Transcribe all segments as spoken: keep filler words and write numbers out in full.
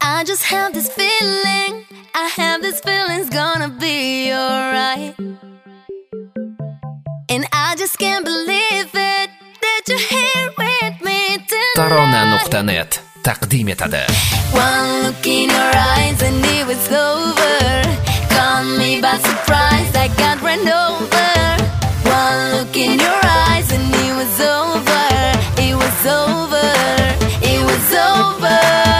I just have this feeling, I have this feeling it's gonna be alright. And I just can't believe it that you're here with me tonight. ترانة نقطة نت تقديم etadi. One look in your eyes and it was over. Caught me by surprise, I got run over. One look in your eyes and it was over. It was over, it was over.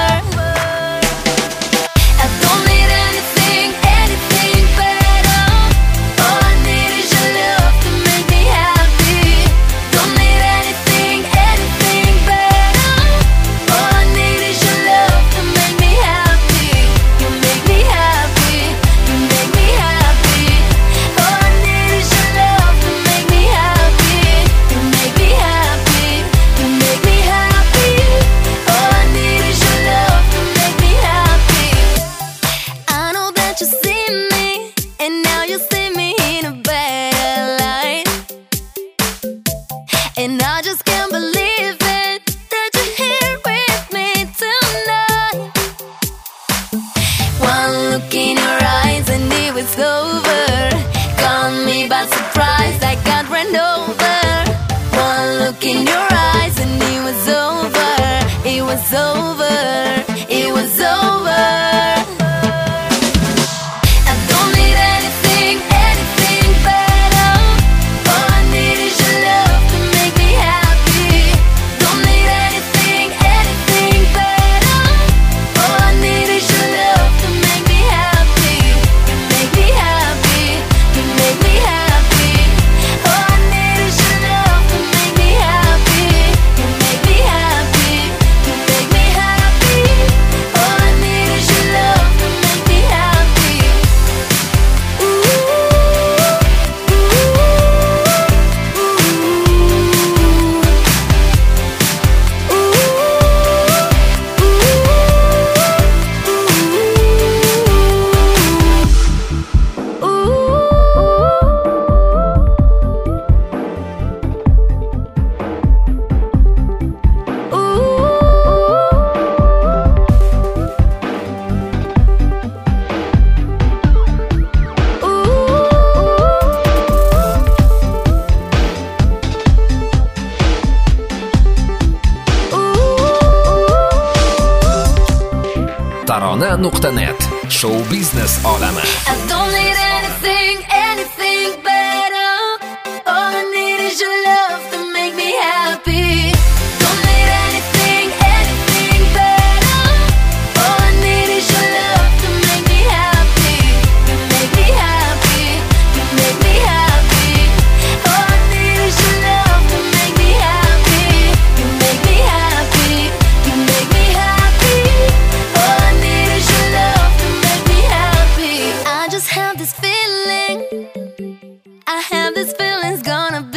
I don't need anything, anything better. All I need is your love to make me happy. Don't need anything, anything better. All I need is your love to make me happy. You make me happy, you make me happy. All I need is your love to make me happy. You make me happy, you make me happy. All I need is your love to make me happy. I know that you see me, and now you see me in a bad light. And I just can't believe it that you're here with me tonight. One look in your eyes and it was over. Caught me by surprise, I got run over. One look in your eyes and it was over. It was over, it was over. I don't need anything, anything better. All I need is your love to make me happy. Don't need anything, anything better. All I need is your love to make me happy. You make me happy, you make me happy. All I need is your love to make me happy. You make me happy, you make me happy. All I need is your love to make me happy. Ooh, ooh, ترانة نقطة نت شو بيزنس عالمه. I don't need anything, anything better. All I need is your love to make me happy. Don't need anything, anything better. All I need is your love to make me happy. You make me happy, you make me happy. All I need is your love to make me happy. You make me happy, you make me happy. All I need is your love to make me happy. I just have this feeling, I have this feeling it's gonna be